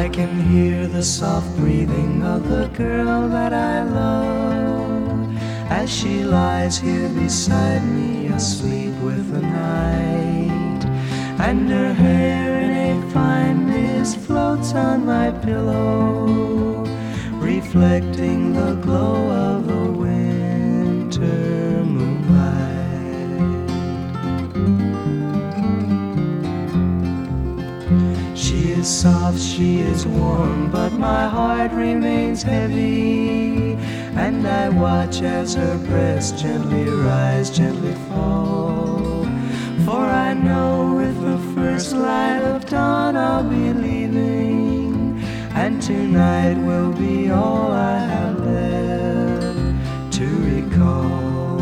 I can hear the soft breathing of the girl that I love as she lies here beside me, asleep with the night, and her hair in a fine mist floats on my pillow, reflecting the glow of the winter moonlight. She is soft, she is warm, but my heart remains heavy, and I watch as her breasts gently rise, gently fall. For I know with the first light of dawn I'll be leaving, and tonight will be all I have left to recall.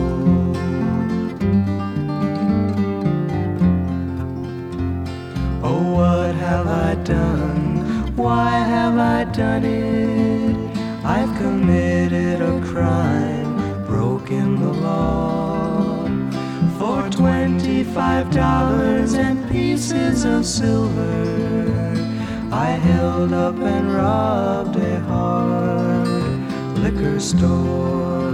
Oh, what have I done? Why have I done it? I've committed a crime, broken the law. For $25 and pieces of silver, I held up and robbed a hard liquor store.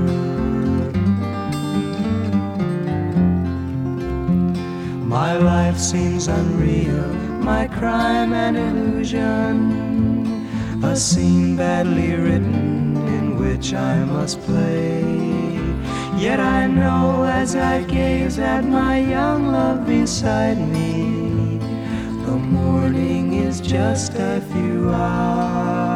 My life seems unreal, my crime an illusion, a scene badly written in which I must play. Yet I know as I gaze at my young love beside me, the morning is just a few hours